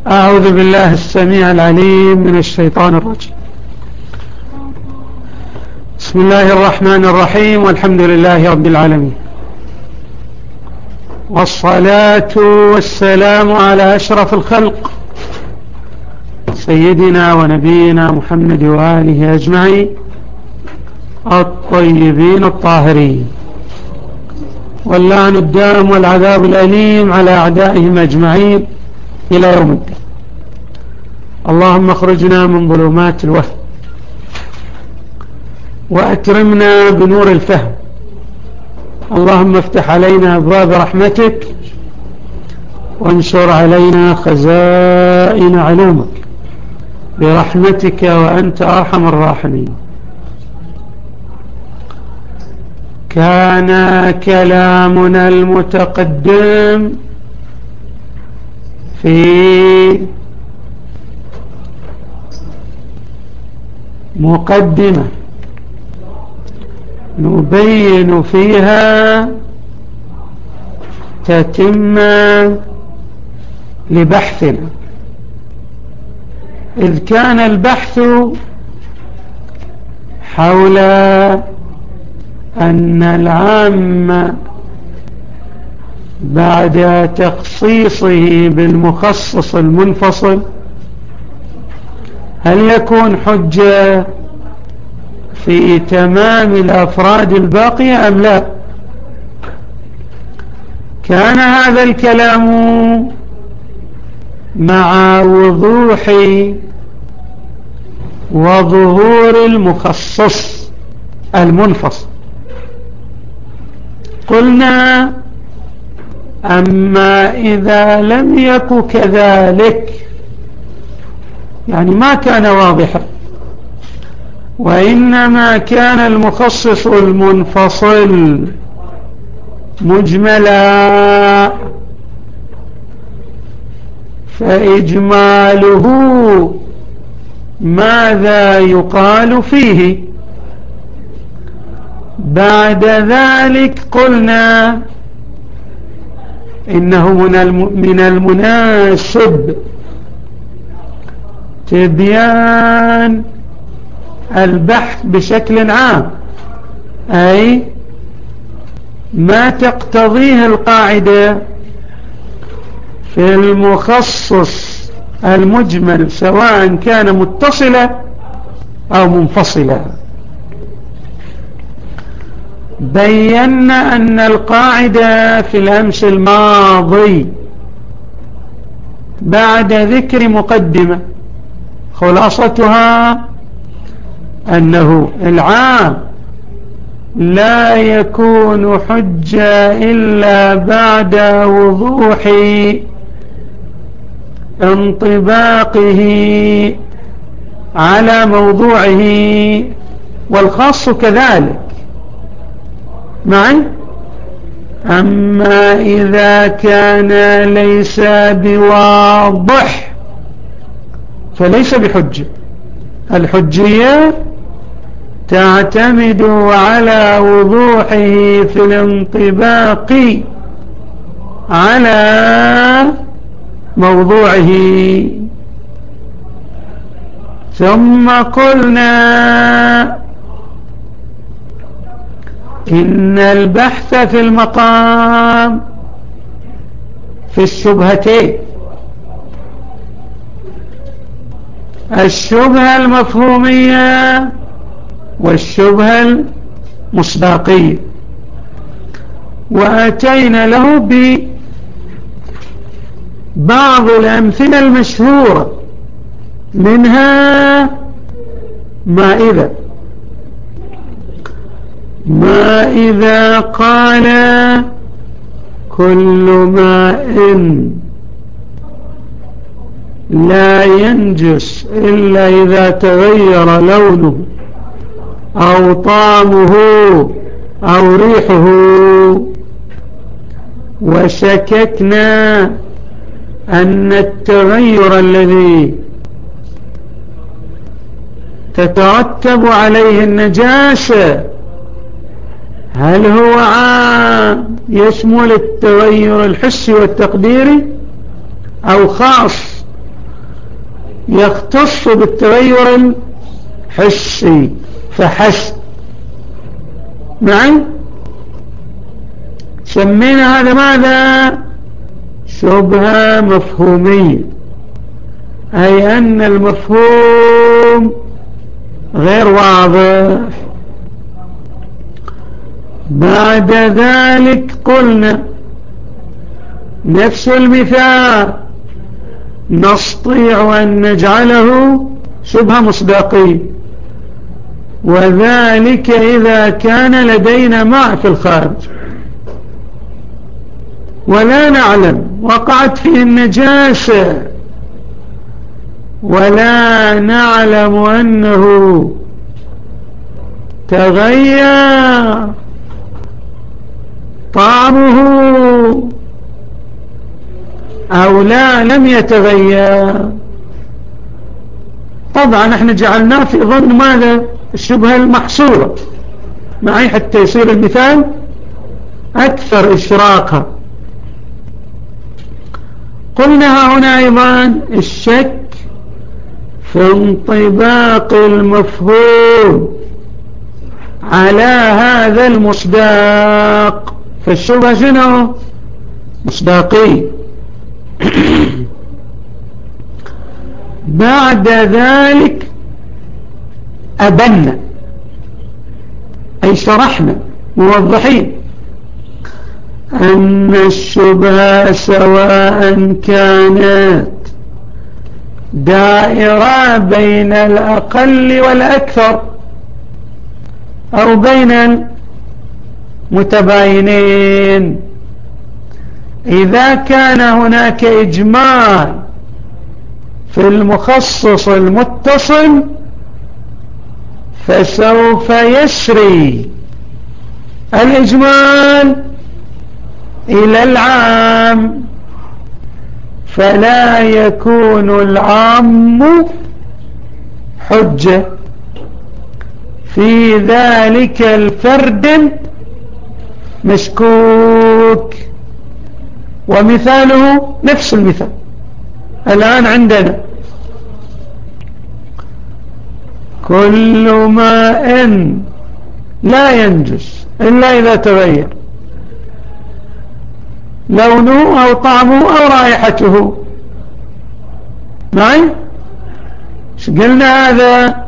أعوذ بالله السميع العليم من الشيطان الرجيم. بسم الله الرحمن الرحيم، والحمد لله رب العالمين، والصلاة والسلام على أشرف الخلق سيدنا ونبينا محمد وآله أجمعين الطيبين الطاهرين، واللعن الدائم والعذاب الأليم على أعدائهم أجمعين إلى يوم الدين. اللهم اخرجنا من ظلمات الوهم وأكرمنا بنور الفهم. اللهم افتح علينا أبواب رحمتك وانشر علينا خزائن علومك برحمتك وأنت أرحم الراحمين. كان كلامنا المتقدم في مقدمة نبين فيها تتمة لبحثنا، إذ كان البحث حول أن العام بعد تخصيصه بالمخصص المنفصل هل يكون حجة في تمام الأفراد الباقية أم لا؟ كان هذا الكلام مع وضوح وظهور المخصص المنفصل. قلنا أما إذا لم يكن كذلك، يعني ما كان واضحا، وإنما كان المخصص المنفصل مجملا، فإجماله ماذا يقال فيه؟ بعد ذلك قلنا إنه من المناسب تبيان البحث بشكل عام، أي ما تقتضيه القاعدة في المخصص المجمل سواء كان متصلا أو منفصلا. بينا أن القاعدة في الأمس الماضي بعد ذكر مقدمة خلاصتها أنه العام لا يكون حجة إلا بعد وضوح انطباقه على موضوعه، والخاص كذلك معي. أما إذا كان ليس بواضح فليس بحجة. الحجية تعتمد على وضوحه في الانطباق على موضوعه. ثم قلنا إن البحث في المقام في الشبهتين، الشبهة المفهومية والشبهة المصداقية، وأتينا له ببعض الأمثلة المشهورة، منها ما إذا قال كل ماء لا ينجس إلا إذا تغير لونه أو طعمه أو ريحه، وشككنا أن التغير الذي تترتب عليه النجاسة هل هو عام يشمل التغير الحسي والتقديري أو خاص يختص بالتغير الحسي فحسب. معي؟ سمينا هذا ماذا؟ شبهة مفهومية، أي أن المفهوم غير واضح. بعد ذلك قلنا نفس المثال نستطيع أن نجعله شبهة مصداقية، وذلك إذا كان لدينا ماء في الخارج ولا نعلم وقعت فيه النجاسة، ولا نعلم أنه تغير طعمه أو لا لم يتغير. طبعا احنا جعلناه في ظن ماذا؟ الشبهة المحصورة معي حتى يصير المثال أكثر إشراقا. قلنا هنا أيضا الشك في انطباق المفهوم على هذا المصداق، فالشبهة شنو؟ مصداقي. بعد ذلك أبنا أي شرحنا موضحين أن الشبهة سواء كانت دائرة بين الأقل والأكثر أو بين المتباينين، إذا كان هناك إجمال في المخصص المتصل فسوف يسري الإجمال إلى العام، فلا يكون العام حجة في ذلك الفرد مشكوك. ومثاله نفس المثال الآن عندنا كل ماء لا ينجس إلا إذا تغير لونه أو طعمه أو رائحته. معي؟ ايش قلنا هذا؟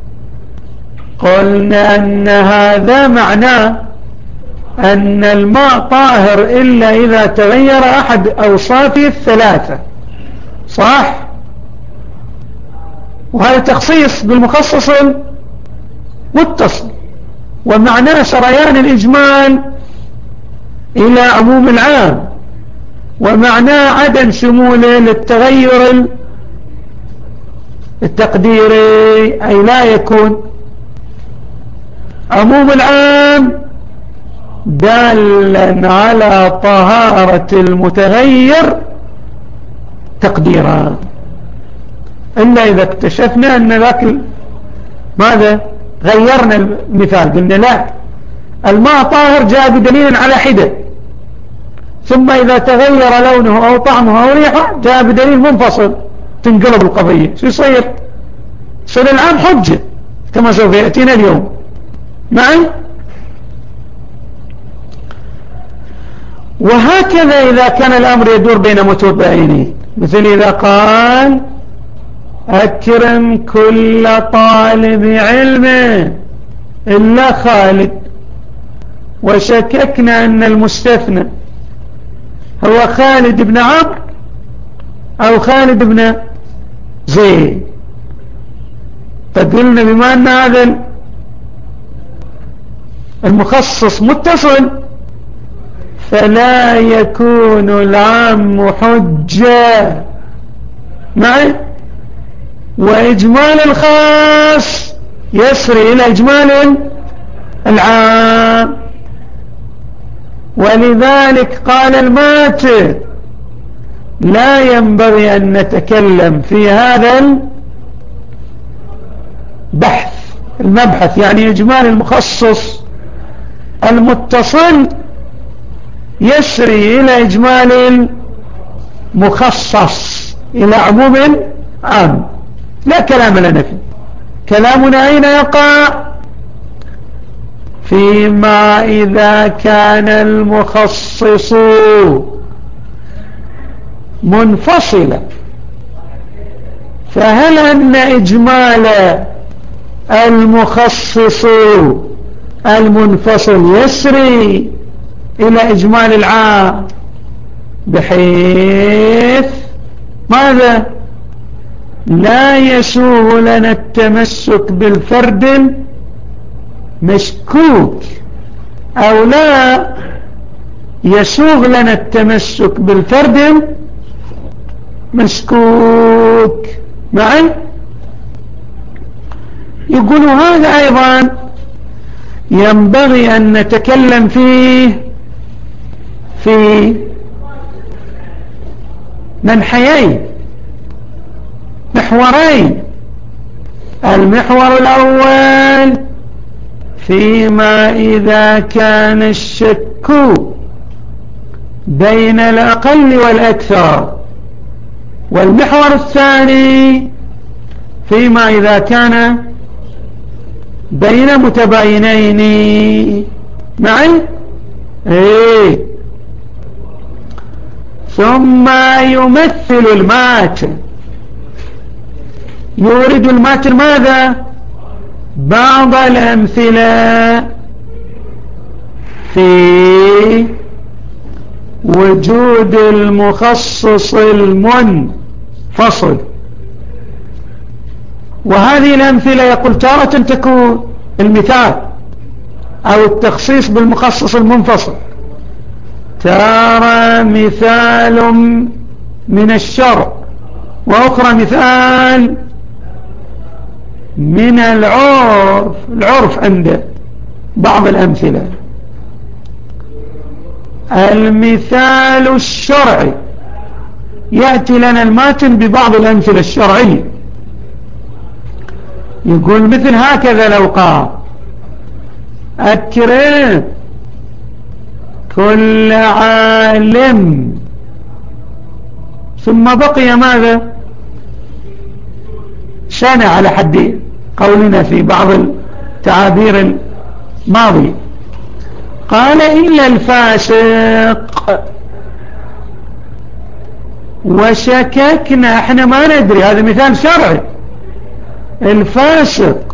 قلنا أن هذا معناه أن الماء طاهر إلا إذا تغير أحد أوصافه الثلاثة، صح؟ وهذا تخصيص بالمخصص المتصل، ومعناه سريان الإجمال إلى عموم العام، ومعناه عدم شموله للتغير التقديري، أي لا يكون عموم العام دالا على طهارة المتغير تقديرا، إلا إذا اكتشفنا أن ذاك ماذا؟ غيرنا المثال، قلنا لا، الماء طاهر جاء بدليل على حدة، ثم إذا تغير لونه أو طعمه أو ريحه جاء بدليل منفصل، تنقلب القضية. شو يصير؟ يصير العام حجة كما سوف يأتينا اليوم. معي؟ وهكذا إذا كان الأمر يدور بين متباينين، مثل إذا قال أكرم كل طالب علم إلا خالد، وشككنا أن المستثنى هو خالد بن عمرو أو خالد بن زيد، فقلنا بما أن هذا المخصص متصل فلا يكون العام حجة. معي؟ وإجمال الخاص يسري إلى إجمال العام، ولذلك قال الماتر لا ينبغي أن نتكلم في هذا المبحث، يعني إجمال المخصص المتصل يسري إلى إجمال المخصص إلى عموم عام، لا كلام لنا فيه. كلامنا أين يقع؟ فيما إذا كان المخصص منفصلا، فهل أن إجمال المخصص المنفصل يسري إلى إجمال العام، بحيث ماذا؟ لا يسوغ لنا التمسك بالفرد مشكوك، أو لا يسوغ لنا التمسك بالفرد مشكوك معي. يقولوا هذا أيضا ينبغي أن نتكلم فيه في منحيين، محورين. المحور الأول فيما إذا كان الشك بين الأقل والأكثر، والمحور الثاني فيما إذا كان بين متباينين معي. ثم يمثل الماتن، يورد الماتن ماذا؟ بعض الأمثلة في وجود المخصص المنفصل. وهذه الأمثلة يقول تارة تكون المثال أو التخصيص بالمخصص المنفصل، تارة مثال من الشرع، وأخرى مثال من العرف عند بعض الأمثلة. المثال الشرعي يأتي لنا الماتن ببعض الأمثلة الشرعية، يقول مثل هكذا لو قال أكرم كل عالم، ثم بقي ماذا؟ سنة على حد قولنا في بعض التعابير الماضية. قال إلا الفاسق، وشككنا، احنا ما ندري، هذا مثال شرعي. الفاسق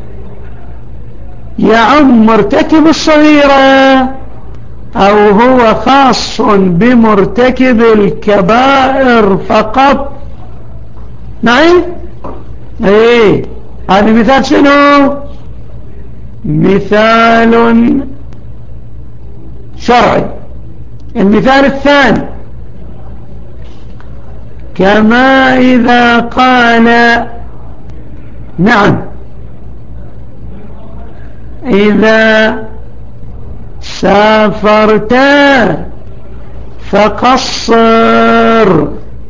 يعم مرتكب الصغيرة أو هو خاص بمرتكب الكبائر فقط؟ نعم. هذا مثال شنو؟ مثال شرعي. المثال الثاني كما إذا قال نعم إذا سافرت فقصر،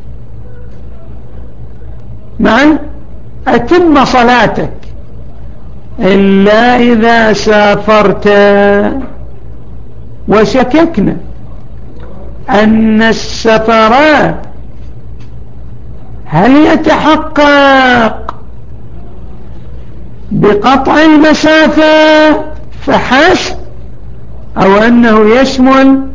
نعم أتم صلاتك إلا إذا سافرت. وشككنا أن السفر هل يتحقق بقطع المسافة فحسب، أو أنه يشمل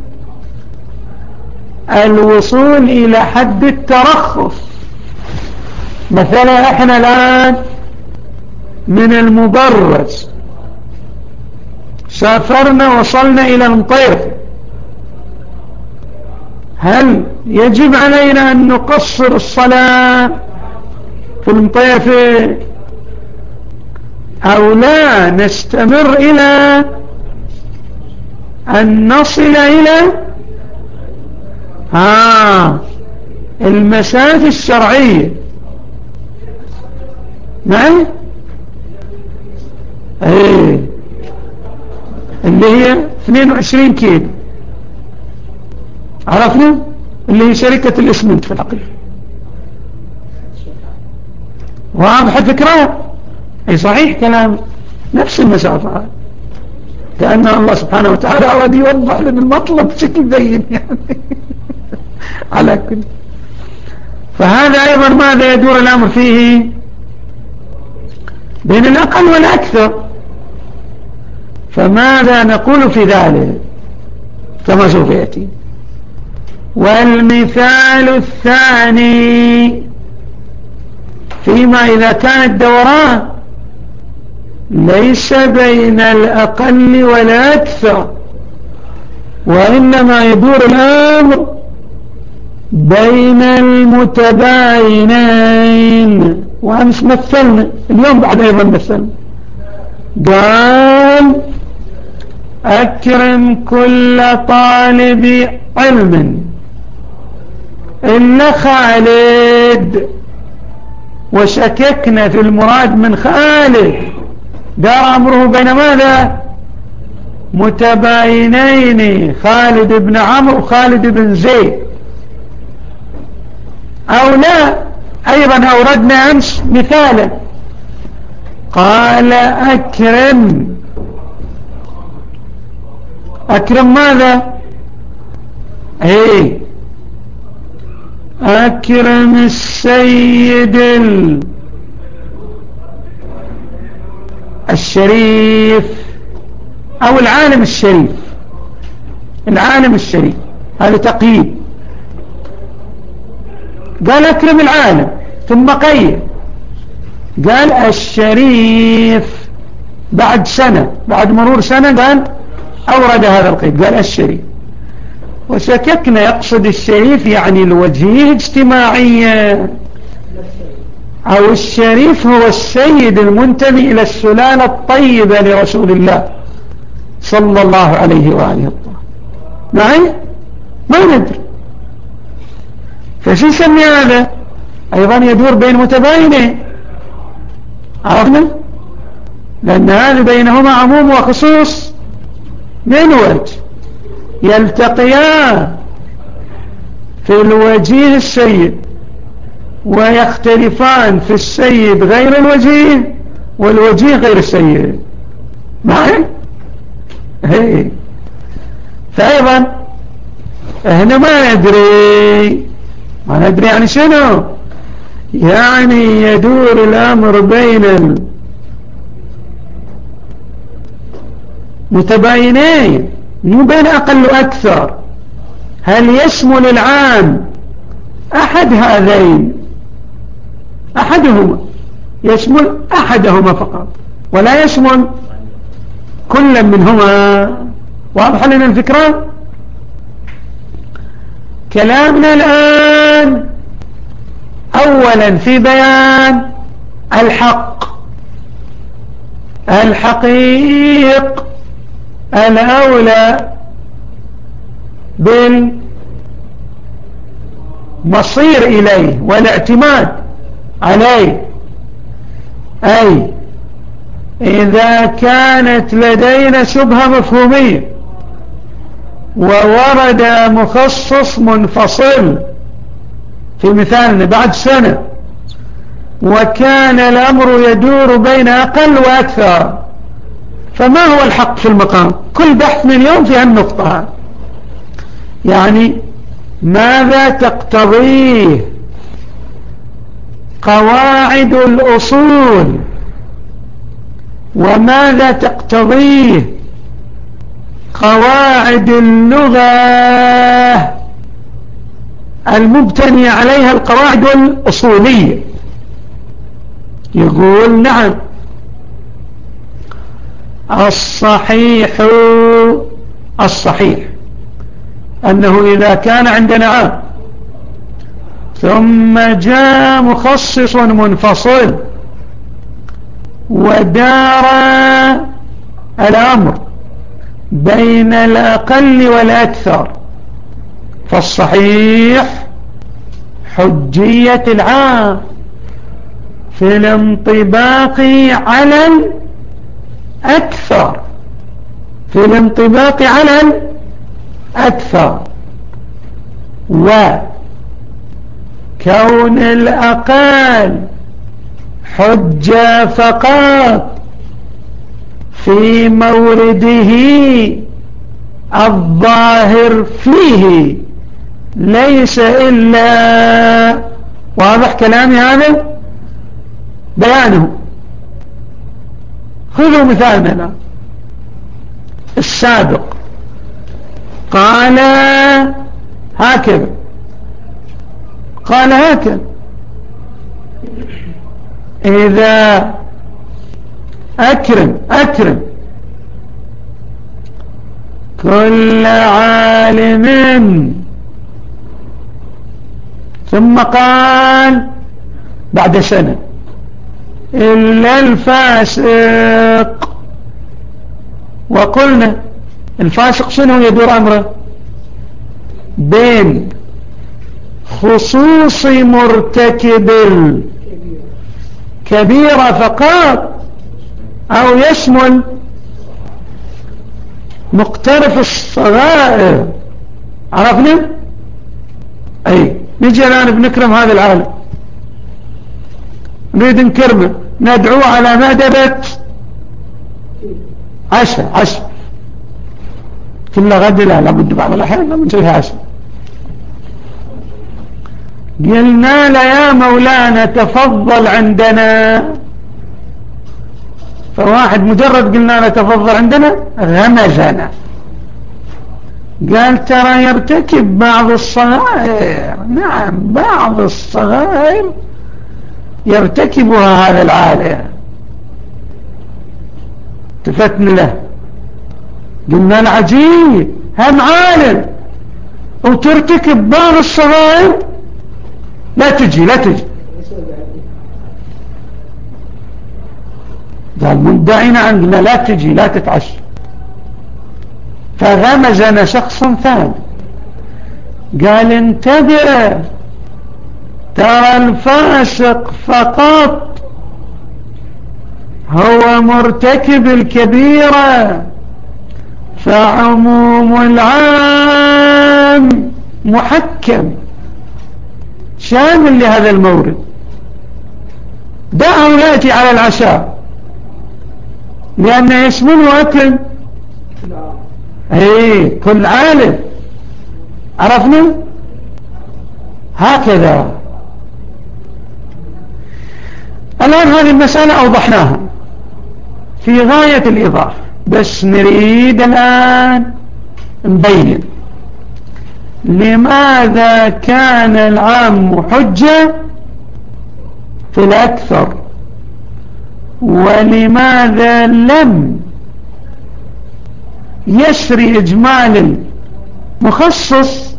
الوصول إلى حد الترخص. مثلا احنا الآن من المبرز سافرنا وصلنا إلى المطير، هل يجب علينا أن نقصر الصلاة في المطير أو لا نستمر إلى أن نصل إلى المسافة الشرعية؟ نعم اللي هي 22 كيلو، عرفنا اللي هي شركة الإسمنت في الحقيقة. واضح الفكرة؟ أي صحيح كلام، نفس المسافة، كأن الله سبحانه وتعالى أراد يوضح لنا المطلب بشكل بين يعني على كل. فهذا أيضا ماذا يدور الأمر فيه؟ بين الأقل والأكثر. فماذا نقول في ذلك كما سوف يأتي؟ والمثال الثاني فيما إذا كان الدوران ليس بين الأقل والأكثر، وإنما يدور الأمر بين المتباينين. وأمس مثلنا، اليوم بعد أيضا مثلنا، قال أكرم كل طالب علم إلا خالد، وشككنا في المراد من خالد، دار أمره بين ماذا؟ متباينين، خالد بن عمرو وخالد بن زيد. أو لا، أيضا أوردنا أمس مثالا، قال أكرم ماذا؟ أكرم السيد الشريف أو العالم الشريف، العالم الشريف، هذا تقييد. قال أكرم العالم، ثم قيد قال الشريف، بعد سنة، بعد مرور سنة قال أورد هذا القيد، قال الشريف. وشككنا يقصد الشريف يعني الوجيه اجتماعيا، أو الشريف هو السيد المنتمي إلى السلالة الطيبة لرسول الله صلى الله عليه وآله وسلم. معي؟ ما ندري. فشو يسمي هذا؟ أيضا يدور بين متباينين، عرفنا؟ لأن هذا بينهما عموم وخصوص من وجه، يلتقيان في الوجيه السيد ويختلفان في السيد غير الوجيه والوجيه غير السيد. معي؟ فأيضا احنا ما ندري يعني شنو يعني يدور الأمر بين المتباينين، مو بين أقل وأكثر. هل يشمل العام أحد هذين، أحدهما، يشمل أحدهما فقط ولا يشمل كل منهما؟ واضح لنا الفكرة؟ كلامنا الآن أولا في بيان الحقيق الأولى بالمصير إليه والاعتماد عليه، أي إذا كانت لدينا شبهة مفهومية وورد مخصص منفصل في مثالنا بعد سنة، وكان الأمر يدور بين أقل وأكثر، فما هو الحق في المقام؟ كل بحث من اليوم في هالنقطة، يعني ماذا تقتضيه قواعد الأصول، وماذا تقتضيه قواعد اللغة المبتنية عليها القواعد الأصولية. يقول نعم، الصحيح أنه إذا كان عندنا عام ثم جاء مخصص منفصل ودار الأمر بين الأقل والأكثر، فالصحيح حجية العام في الانطباق على الأكثر، في الانطباق على الأكثر، وكون الأقل حجة فقط في مورده الظاهر فيه ليس إلا، واضح كلامي هذا بيانه، خذوا مثالنا الآن السابق. قال هكذا، قال هكذا: إذا أكرم كل عالم. ثم قال بعد سنة: إلا الفاسق. وقلنا الفاسق شنو يدور أمره؟ بين خصوص مرتكب الكبيرة فقط أو يشمل مقترف الصغائر. عرفنا؟ أي نجي الآن بنكرم هذا العالم، نريد نكرمه، ندعوه على مائدة عشاء كل غد، لا لابد بعض الأحيان لما نسويها عشاء. قلنا له: يا مولانا تفضل عندنا. فواحد مجرد قلنا له تفضل عندنا غمزنا، قال: ترى يرتكب بعض الصغائر. نعم، بعض الصغائر يرتكبها هذا العالم. التفتنا له قلنا: العجيب، هم عالم وترتكب بعض الصغائر؟ لا تجي. قال: مدعينا عندنا لا تجي، لا تتعشى. فغمزنا شخص ثاني قال: انتبه، ترى الفاسق فقط هو مرتكب الكبيرة، فعموم العام محكم شامل لهذا المورد. دعه يأتي على العشاء لأنه يشمله أكل كل عالم. عرفنا؟ هكذا. الآن هذه المسألة أوضحناها في غاية الإيضاح، بس نريد الآن نبين لماذا كان العام حجة في الأكثر، ولماذا لم يسري إجمال المخصص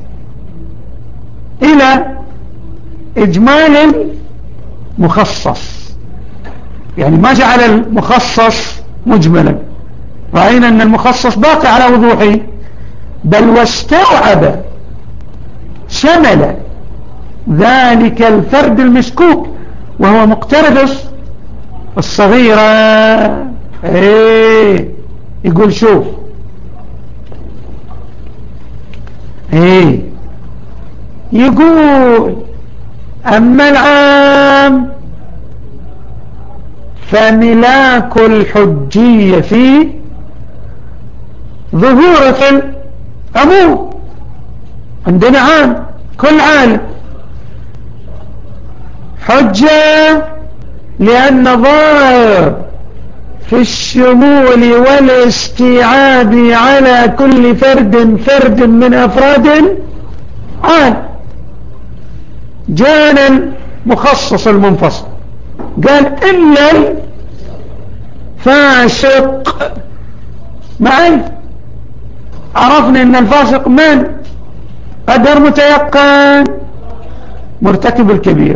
إلى إجمال المخصص. يعني ما جعل المخصص مجملا، رأينا أن المخصص باقي على وضوحه، بل واستوعب شمل ذلك الفرد المشكوك وهو مقترف الصغيرة. يقول: شوف، يقول: أما العام فملاك الحجية في ظهور في العموم. عندنا عام، كل عالم حجة، لأن ظاهر في الشمول والاستيعاب على كل فرد من أفراد عام. جاءنا المخصص المنفصل قال: إلا الفاسق. معي؟ عرفنا أن الفاسق من قدر متيقن؟ مرتكب الكبير،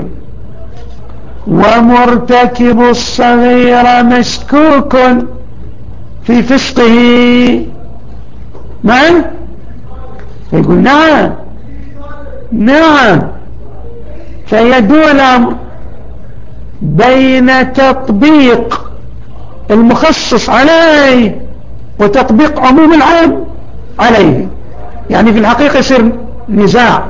ومرتكب الصغير مشكوك في فسقه. معي؟ فيقول: نعم. فيدور الأمر بين تطبيق المخصص عليه وتطبيق عموم العام عليه. يعني في الحقيقة يصير نزاع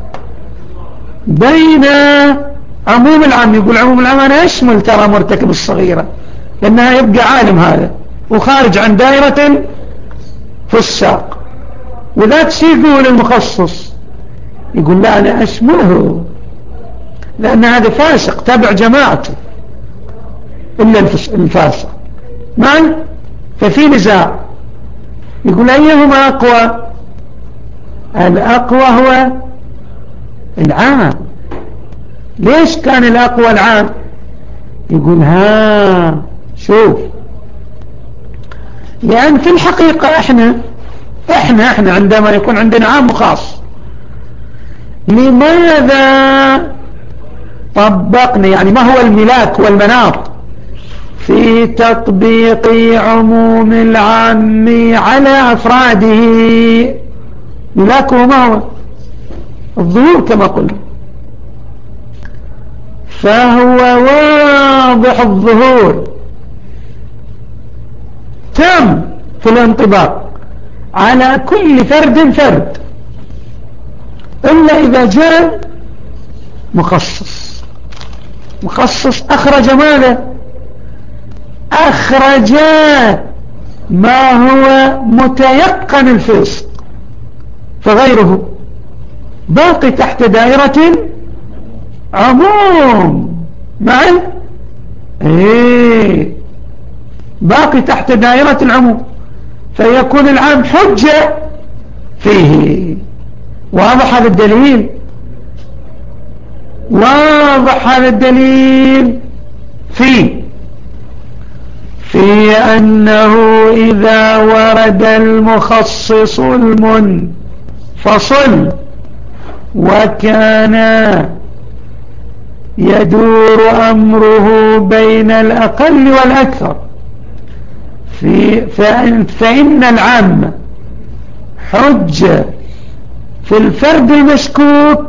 بين عموم العام. يقول عموم العام أنا أشمل ترى مرتكب الصغيرة، لأنها يبقى عالم هذا وخارج عن دائرة فساق. وذاك شيء يقول المخصص، يقول: لا، أنا أشمله لأن هذا فاسق تبع جماعته. إلا الفاسق معا. ففي نزاع يقول أيهما أقوى؟ الأقوى هو العام. ليش كان الأقوى العام؟ يقول شوف، لأن في الحقيقة احنا عندما يكون عندنا عام وخاص، لماذا طبقنا، يعني ما هو الملاك والمناط في تطبيق عموم العام على أفراده؟ ملاكه ما هو الظهور كما قلنا، فهو واضح الظهور تام في الانطباق على كل فرد إلا إذا جاء مخصص أخرج ماذا؟ أخرج ما هو متيقن الفسق، فغيره باقي تحت دائرة عموم. معي؟ باقي تحت دائرة العموم، فيكون العام حجة فيه. واضح هذا الدليل؟ واضح هذا الدليل في أنه إذا ورد المخصص المنفصل وكان يدور أمره بين الأقل والأكثر فإن العام حجة في الفرد المشكوك،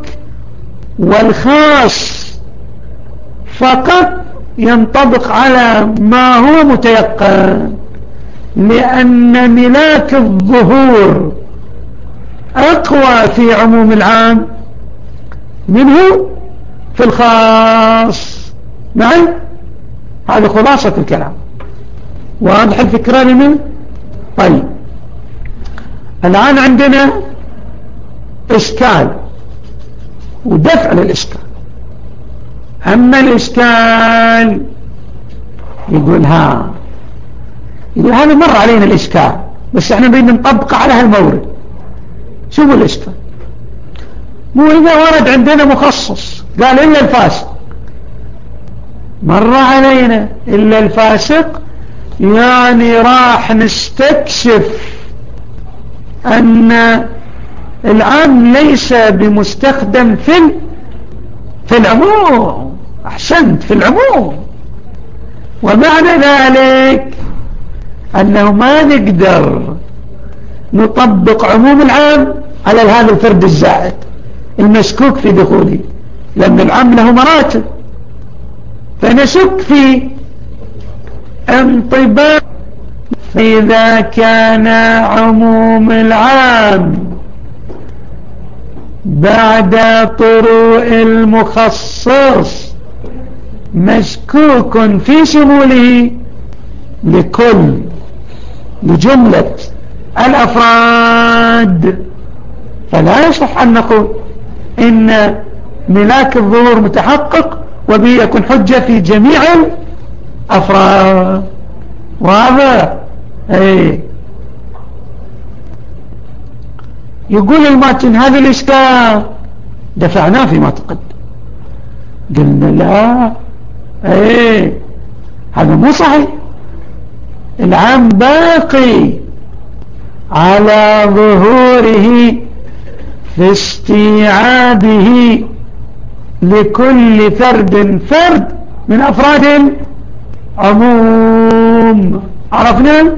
والخاص فقط ينطبق على ما هو متيقن، لأن ملاك الظهور أقوى في عموم العام منه في الخاص. معي؟ هذه خلاصة الكلام. واضح الفكرة لنا؟ طيب، الآن عندنا إشكال ودفع للإشكال. أما الإشكال يقول هذا مر علينا الإشكال، بس احنا نريد نطبقه على هالمورد. شوفوا الإشكال، مو إذا ورد عندنا مخصص قال إلا الفاسق، مر علينا إلا الفاسق، يعني راح نستكشف أن العام ليس بمستخدم في العموم. أحسنت، في العموم. ومعنى ذلك أنه ما نقدر نطبق عموم العام على هذا الفرد الزائد المشكوك في دخوله، لأن العام له مراتب، فنشك في انطباق. إذا كان عموم العام بعد طروء المخصص مشكوك في شموله لجملة الأفراد، فلا يصح أن نقول إن ملاك الظهور متحقق وبه يكون حجة في جميع الأفراد. واضح؟ يقول الماتن هذا الإشكال دفعناه فيما تقدم، قلنا لا، هذا مو صحيح. العام باقي على ظهوره في استيعابه لكل فرد من أفراد العموم. عرفنا؟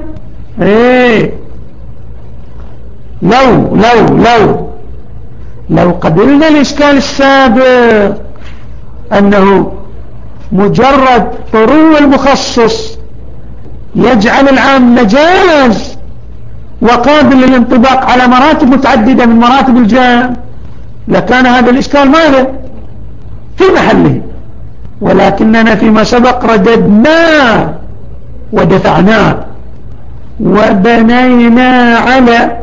لو قبلنا الإشكال السابق أنه مجرد طروء المخصص يجعل العام مجاز وقابل للانطباق على مراتب متعددة من مراتب الجام، لكان هذا الإشكال ماذا؟ في محله. ولكننا فيما سبق رددناه ودفعناه وبنينا على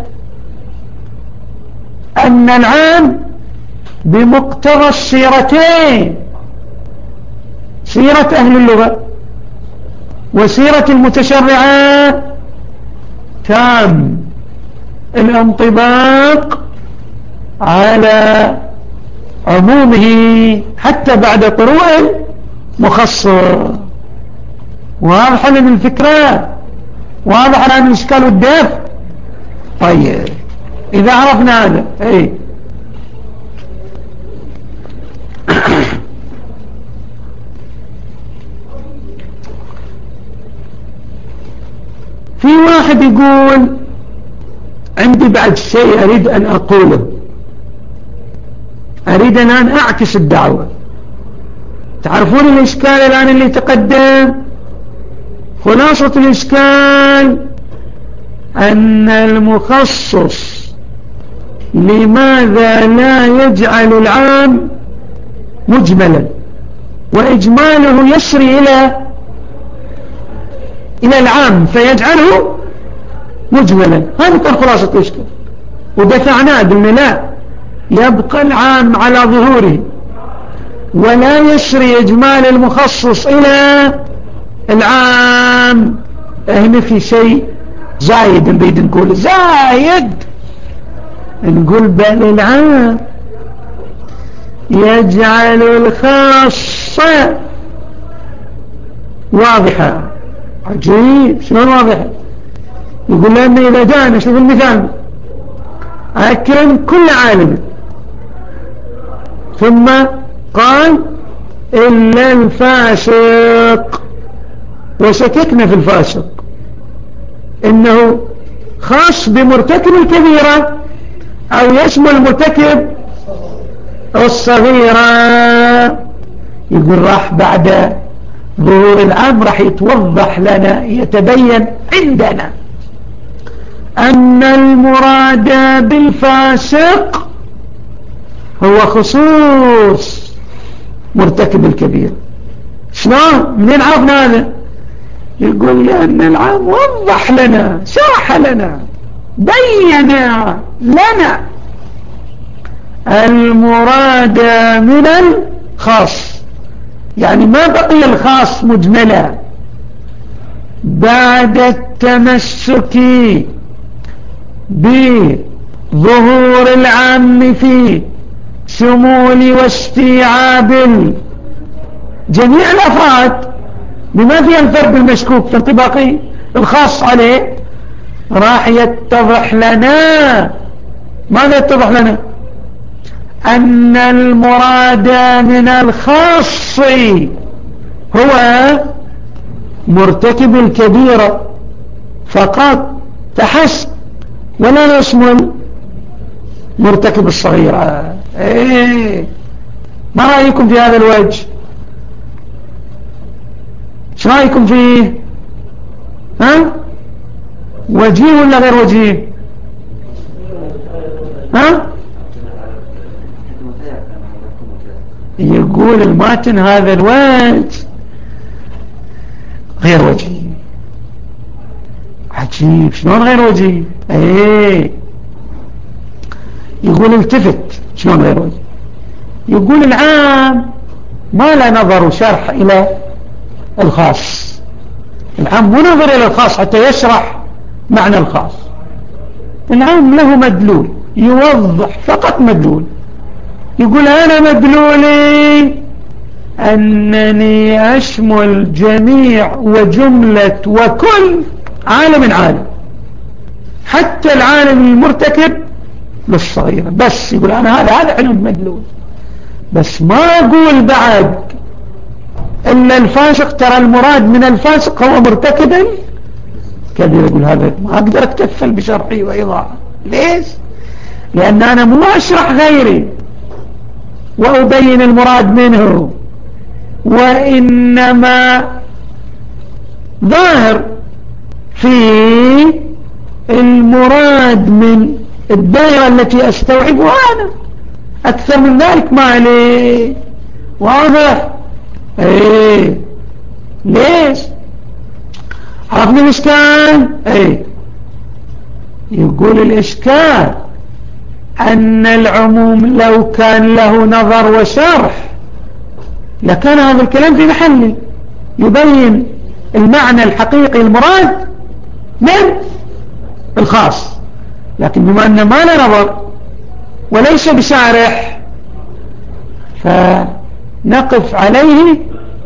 أن العام بمقتضى الصيرتين، صيرة أهل اللغة وسيرة المتشرعة تام الانطباق على عمومه حتى بعد طروء المخصص. واضح لنا الفكرة، واضح لنا الإشكال والدافع. طيب إذا عرفنا هذا في واحد يقول عندي بعد شيء أريد أن أقوله، أريد أن أعكس الدعوة. تعرفون الإشكال الآن اللي تقدم؟ خلاصة الإشكال أن المخصص لماذا لا يجعل العام مجملا وإجماله يسري إلى العام فيجعله مجملا؟ هذا كان خلاصة الإشكال، ودفعناه قلنا لا، يبقى العام على ظهوره ولا يسري إجمال المخصص إلى العام. هنا في شيء زايد نريد نقول، زايد نقول بل العام يجعل الخاص واضحة. عجيب، شلون واضحة؟ يقول لنا إذا جاءنا، شوف المثال، أكرم كل عالم ثم قال إلا الفاسق، وشككنا في الفاسق إنه خاص بمرتكب الكبيرة أو يشمل مرتكب الصغيرة. يقول راح بعد ظهور العام راح يتوضح لنا، يتبين عندنا أن المراد بالفاسق هو خصوص مرتكب الكبير. شلون؟ منين عرفنا هذا؟ يقول لأن العام وضح لنا، شرح لنا، بين لنا المراد من الخاص، يعني ما بقي الخاص مجملا بعد التمسك بظهور العام في شمول واستيعاب جميع الأفراد بما فيها الفرد المشكوك في انطباق الخاص عليه. راح يتضح لنا، ماذا يتضح لنا؟ أن المراد من الخاص هو مرتكب الكبيرة فقط فحسب، ولا يشمل مرتكب الصغيرة. ما رأيكم في هذا الوجه؟ ايش رأيكم فيه؟ وجيه ولا غير وجيه؟ يقول الماتن هذا الوجه غير وجيه. عجيب، شلون غير وجيه؟ يقول التفت، شلون غير وجيه؟ يقول العام ما لا نظر شرح إلى الخاص، العام مو نظر إلى الخاص حتى يشرح معنى الخاص. العام له مدلول يوضح فقط مدلول. يقول أنا مدلولي أنني أشمل جميع وجملة وكل عالم حتى العالم المرتكب للصغيرة بس. يقول أنا هذا علم مدلول، بس ما أقول بعد إن الفاسق، ترى المراد من الفاسق هو مرتكبا كبير. يقول هذا ما أقدر أتكفل بشرحي وإيضاحه. ليش؟ لأن أنا مو أشرح غيري وأبين المراد منه، وإنما ظاهر في المراد من الدائرة التي أستوعبها أنا، أكثر من ذلك ما لي. واضح؟ ليش؟ عرفنا الإشكال؟ يقول الإشكال أن العموم لو كان له نظر وشرح لكان هذا الكلام في محله، يبين المعنى الحقيقي المراد من الخاص. لكن بما أن ما له نظر وليس بشارح فنقف عليه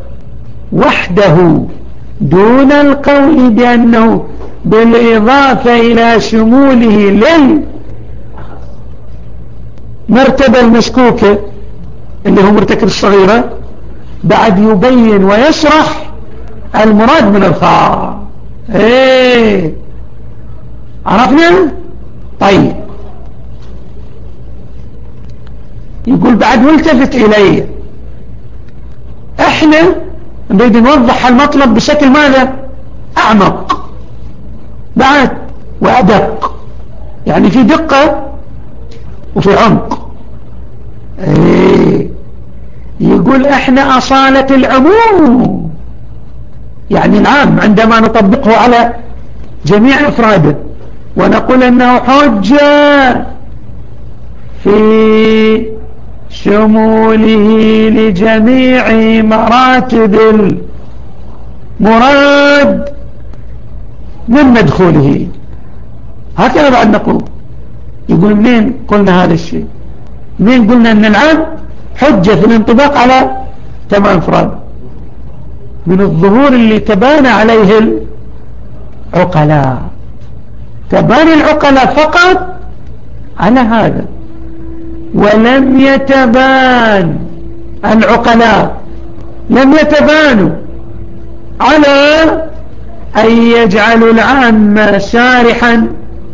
وحده دون القول بأنه بالإضافة إلى شموله للمرتبة المشكوكة اللي هو مرتكب الصغيرة بعد يبين ويشرح المراد من الخاص. ايه عرفنا؟ طيب يقول بعد ملتفت إليه احنا نريد نوضح المطلب بشكل ماذا؟ أعمق بعد وأدق، يعني في دقة وفي عمق. ايه يقول احنا أصالة العموم، يعني العام عندما نطبقه على جميع أفراده ونقول أنه حجة في شموله لجميع مراتب المراد من مدخوله، هكذا بعد نقول. يقول منين قلنا هذا الشيء؟ منين قلنا أن العام حجة في الانطباق على تمام أفراد؟ من الظهور اللي تبان عليه العقلاء، تبان العقلاء فقط على هذا، ولم يتبان العقلاء، لم يتبانوا على أن يجعلوا العام شارحا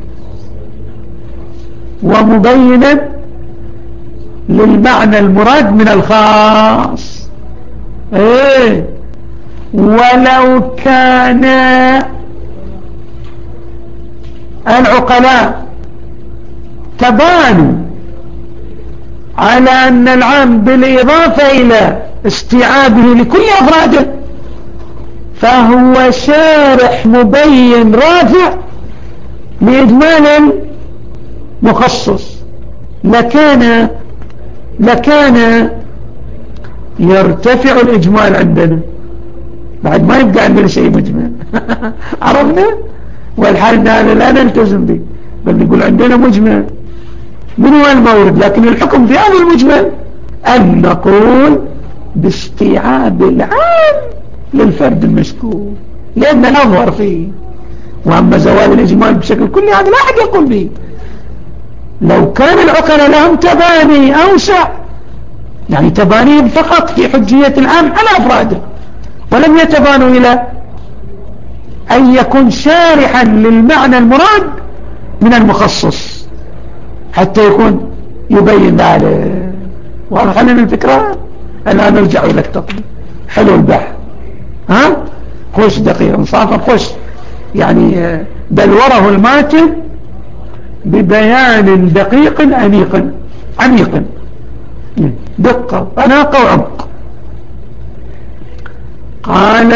ومبينا للمعنى المراد من الخاص. ايه ولو كان العقلاء تبانوا على أن العام بالإضافة إلى استيعابه لكل أفراده فهو شارح مبين رافع لإجمال مخصص، لكان يرتفع الإجمال عندنا، بعد ما يبقى عندنا شيء مجمل. عرفنا؟ والحال هذا لا نلتزم به، بل نقول عندنا مجمل من هو المورد، لكن الحكم في هذا المجمل أن نقول باستيعاب العام للفرد المشكوك لأنه نظهر فيه. وأما زوال الإجمال بشكل كلي هذا لا أحد يقول به. لو كان العقلاء لهم تباني أوسع، يعني تبانيهم فقط في حجية العام على أفراده، ولم يتبانوا إلى أن يكون شارحا للمعنى المراد من المخصص حتى يكون يبين ذلك. واضح لنا الفكرة؟ الآن نرجع إلى التطبيق. حلو البحث، ها خوش دقيق انصافا خوش، يعني بلوره الماتن ببيان دقيق عميق، دقة أناقة وعمق. قال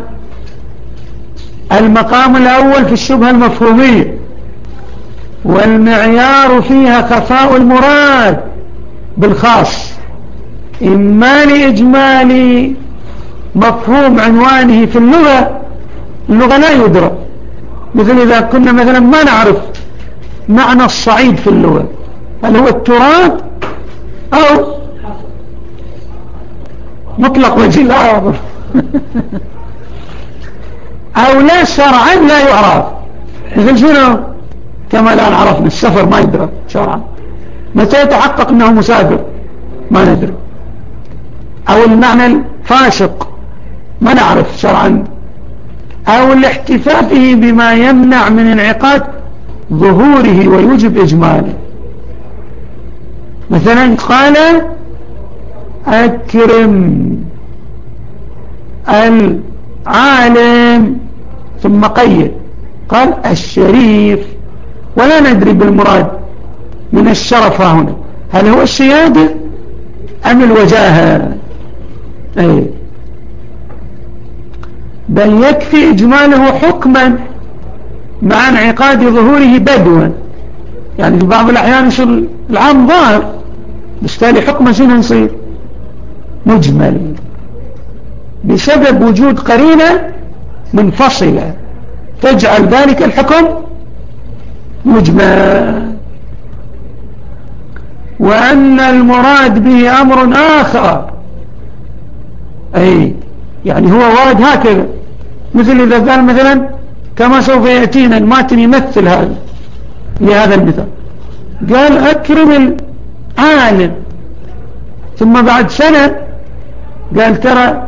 المقام الأول في الشبهة المفهومية، والمعيار فيها خفاء المراد بالخاص، إما لإجمال مفهوم عنوانه في اللغة لا يدرى، مثل إذا كنا مثلا ما نعرف معنى الصعيد في اللغة، هل هو التراب أو مطلق وجه الأرض أو لا شرعا لا يعرف، مثل شنو؟ كما الآن عرفنا السفر ما يدرى شرعا، متى يتحقق أنه مسافر ما ندري، أو المعنى الفاسق ما نعرف شرعا، أو الاحتفاء بما يمنع من انعقاد ظهوره ويوجب إجماله. مثلا قال أكرم العالم ثم قيد قال الشريف، ولا ندري بالمراد من الشرف هنا هل هو السيادة أم الوجاهة. أي بل يكفي إجماله حكما مع انعقاد ظهوره بدوا، يعني في بعض الأحيان يصير العام ظاهر بالتالي حكمه شنو يصير؟ مجمل، بسبب وجود قرينة منفصلة تجعل ذلك الحكم مجمل، وأن المراد به أمر آخر، أي يعني هو ورد هكذا، مثل إذا قال مثلا كما سوف يأتينا الماتن يمثل هذا لهذا المثال، قال أكرم العالم، ثم بعد سنة قال ترى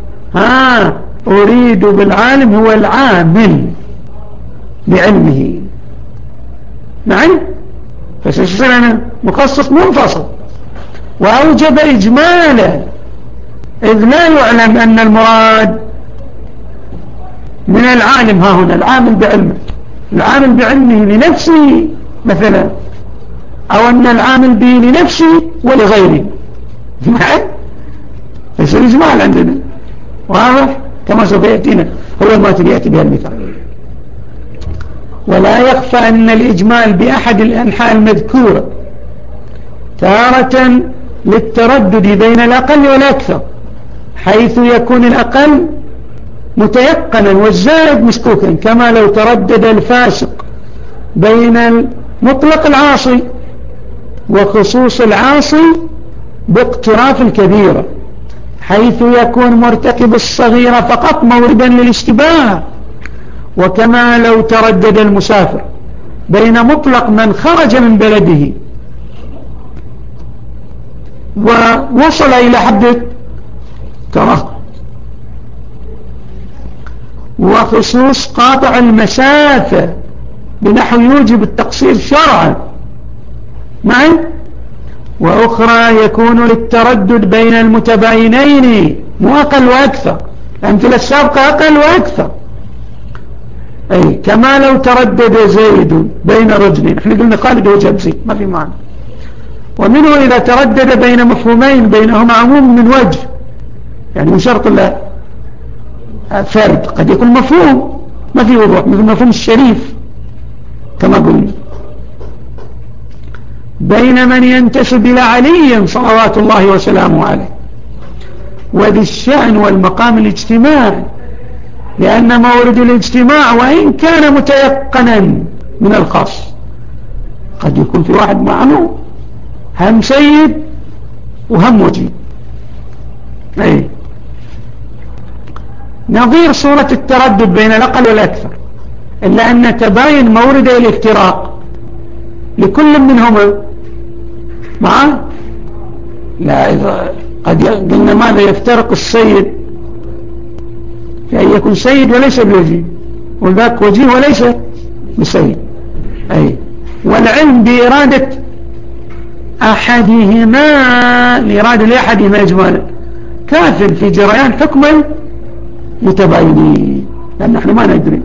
أريد بالعالم هو العامل بعلمه، معي فسيصير أنا مخصص منفصل، وأوجب إجمالا، إذ لا يعلم أن المراد من العالم ها هنا العامل بعلمه، العامل بعلمه لنفسه مثلا، أو أن العامل به لنفسه ولغيره، فيصير إجمال عندنا واضح كما سوف يأتينا، هو ما يأتي بها المثال. ولا يخفى أن الإجمال بأحد الأنحاء المذكورة تارة للتردد بين الأقل والأكثر، حيث يكون الأقل متيقنا والزائد مشكوكا، كما لو تردد الفاسق بين المطلق العاصي وخصوص العاصي باقتراف الكبيرة، حيث يكون مرتكب الصغيرة فقط موردا للاشتباه، وكما لو تردد المسافر بين مطلق من خرج من بلده ووصل إلى حد الترقب، وخصوص قاطع المسافة بنحو يوجب التقصير شرعا معي، وأخرى يكون للتردد بين المتباينين مو أقل وأكثر، الأمثلة السابقة أقل وأكثر، أي كما لو تردد زيد بين رجلين، احنا قلنا خالد وجب زيد ما في معنى، ومنه إذا تردد بين مفهومين بينهما عموم من وجه، يعني من شرط الله فرد، قد يكون مفهوم ما في وضوح، مثل مفهوم الشريف كما قلنا، بين من ينتسب إلى علي صلوات الله وسلامه عليه وذي الشأن والمقام الاجتماعي، لأن مورد الاجتماع وإن كان متيقنا من الخاص، قد يكون في واحد معلوم هم سيد وهم وجيه، أي نظير صورة التردد بين الأقل والأكثر، إلا أن تباين مورد الافتراق لكل منهما معه، لا إذا قد قلنا ماذا يفترق السيد في أن يكون سيد وليس بوجيه، وذاك وجيه وليس بسيد، أي والعلم بإرادة أحدهما لإرادة لأحدهما إجمالا كافٍ في جريان حكم متباينين، لأن نحن ما ندري،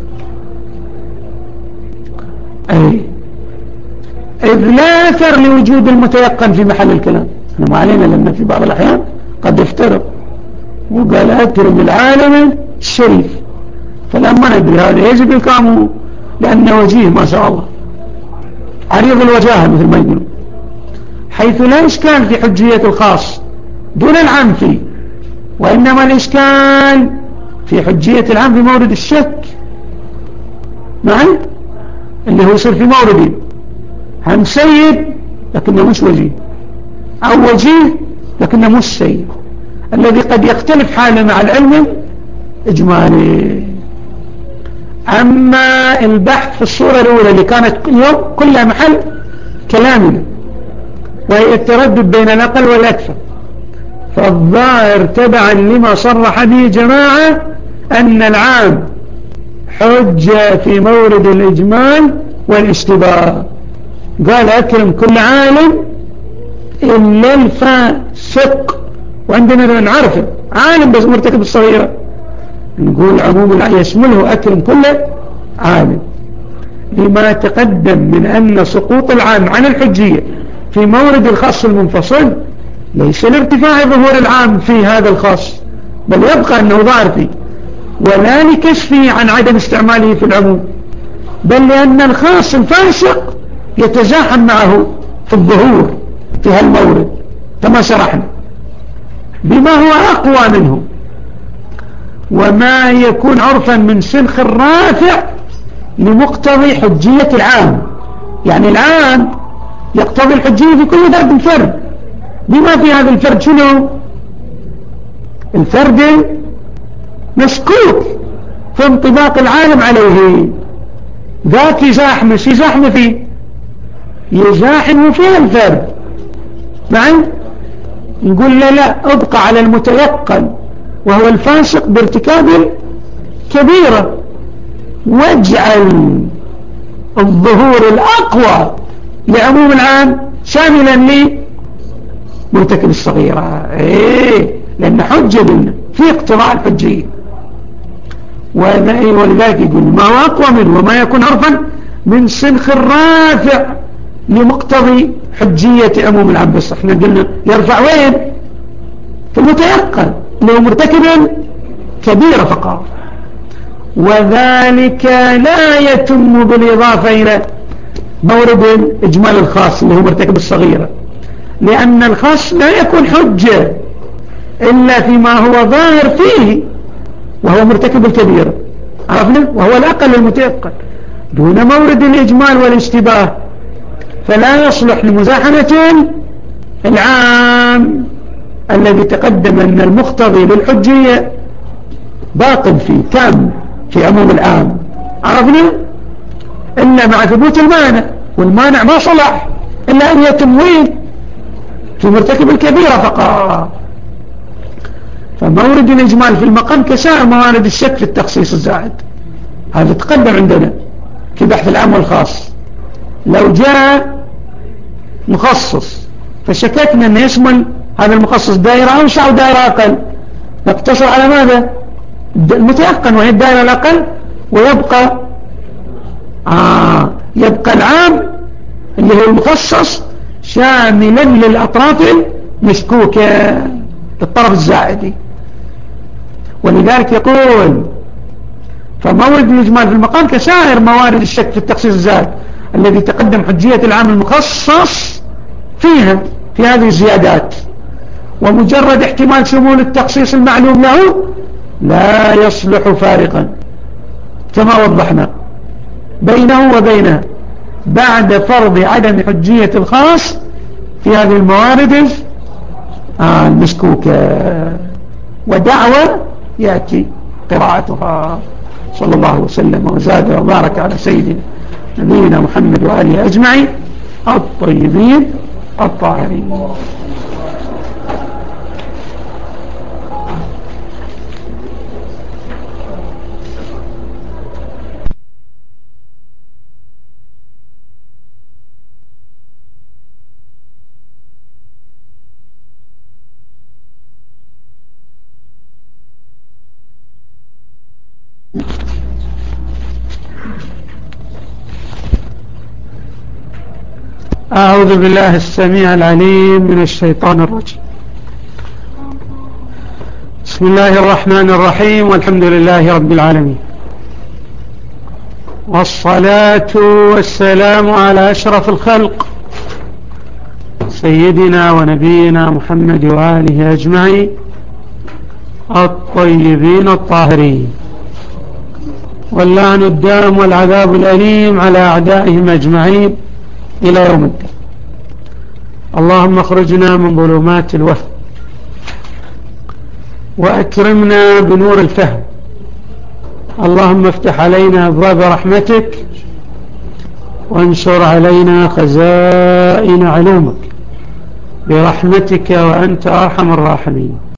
أي إذ لا أثر لوجود المتيقن في محل الكلام، احنا ما علينا، لأن في بعض الأحيان قد يفترق وقال أكرم العالم الشريف، فالآن ما ندري هذا يجب إقامه لأنه وجيه ما شاء الله عريض الوجاهة مثل ما يقولون، حيث لا إشكال في حجية الخاص دون العام فيه، وإنما الإشكال في حجية العام في مورد الشك معي، اللي هو يصير في موردين، هم سيد لكنه مش وجيه، أو وجيه لكنه مش سيد، الذي قد يختلف حاله مع العلم إجمالي. أما البحث في الصورة الأولى اللي كانت يوم كلها محل كلامنا، وهي التردد بين الأقل والأكثر، فالظاهر تبعا لما صرح به جماعة أن العام حجة في مورد الإجمال والاشتباه، قال أكرم كل عالم إلا الفاسق، وعندنا نعرفه عالم بس مرتكب الصغيرة، نقول عموم يشمله أكرم كل عالم، لما تقدم من أن سقوط العام عن الحجية في مورد الخاص المنفصل ليس لارتفاع ظهور العام في هذا الخاص، بل يبقى أنه ظاهر فيه، ولا لكشفه عن عدم استعماله في العموم، بل لأن الخاص الفاسق يتزاحم معه في الظهور في هالمورد كما شرحنا بما هو أقوى منه، وما يكون عرفا من سنخ الرافع لمقتضي حجية العام. يعني العام يقتضي الحجية في كل فرد فرد، بما في هذا الفرد شنو؟ الفرد مشكوك في انطباق العالم عليه، ذاك يزاحمه فيه، يزاحم فيه الفرد معي، نقول له لا، ابقى على المتيقن وهو الفاسق بارتكاب كبيرة، واجعل الظهور الأقوى لعموم العام شاملا لمرتكب الصغيرة. لأن حجة لنا في اقتضاء الحجية، ولذلك يقول ما هو أقوى منه وما يكون عرفا من سنخ الرافع لمقتضي حجية عموم العام. بس احنا قلنا يرفع وين؟ في المتيقن لو مرتكب كبيرة فقط، وذلك لا يتم بالإضافة إلى مورد الإجمال الخاص اللي هو مرتكب الصغيرة، لأن الخاص لا يكون حجة إلا فيما هو ظاهر فيه وهو مرتكب الكبيرة، عرفنا؟ وهو الأقل المتيقن دون مورد الإجمال والاشتباه، فلا يصلح لمزاحمة العام الذي تقدم أن المقتضي للحجية باطل فيه تام في عموم العام، عرفنا؟ إلا مع ثبوت المانع، والمانع ما صلح إلا أن يتم وين؟ في مرتكب الكبيرة فقط. فمورد الإجمال في المقام كسائر موارد الشك في التخصيص الزائد، هذا تقدم عندنا في بحث العام والخاص. لو جاء مخصص فشككنا أن يشمل هذا المخصص دائرة أوسع ودائرة أقل، نقتصر على ماذا؟ المتيقن وهي الدائرة الأقل، ويبقى يبقى العام اللي هو المخصص شاملا للأطراف المشكوكة للطرف الزائدي. ولذلك يقول فمورد الإجمال في المقام كسائر موارد الشك في التخصيص الزائد الذي تقدم حجية العام المخصص فيها في هذه الزيادات، ومجرد احتمال شمول التخصيص المعلوم له لا يصلح فارقا كما وضحنا بينه وبينها بعد فرض عدم حجية الخاص في هذه الموارد المشكوكة. ودعوة يأتي قراءتها. صلى الله وسلم وزاد وبارك على سيدنا نبينا محمد وآله أجمعين الطيبين الطاهرين. أعوذ بالله السميع العليم من الشيطان الرجيم. بسم الله الرحمن الرحيم، والحمد لله رب العالمين، والصلاة والسلام على أشرف الخلق سيدنا ونبينا محمد وآله أجمعين الطيبين الطاهرين، واللعن الدام والعذاب الأليم على أعدائهم أجمعين إلى يوم الدين. اللهم اخرجنا من ظلمات الوهم وأكرمنا بنور الفهم، اللهم افتح علينا أبواب رحمتك وانشر علينا خزائن علومك برحمتك وأنت أرحم الراحمين.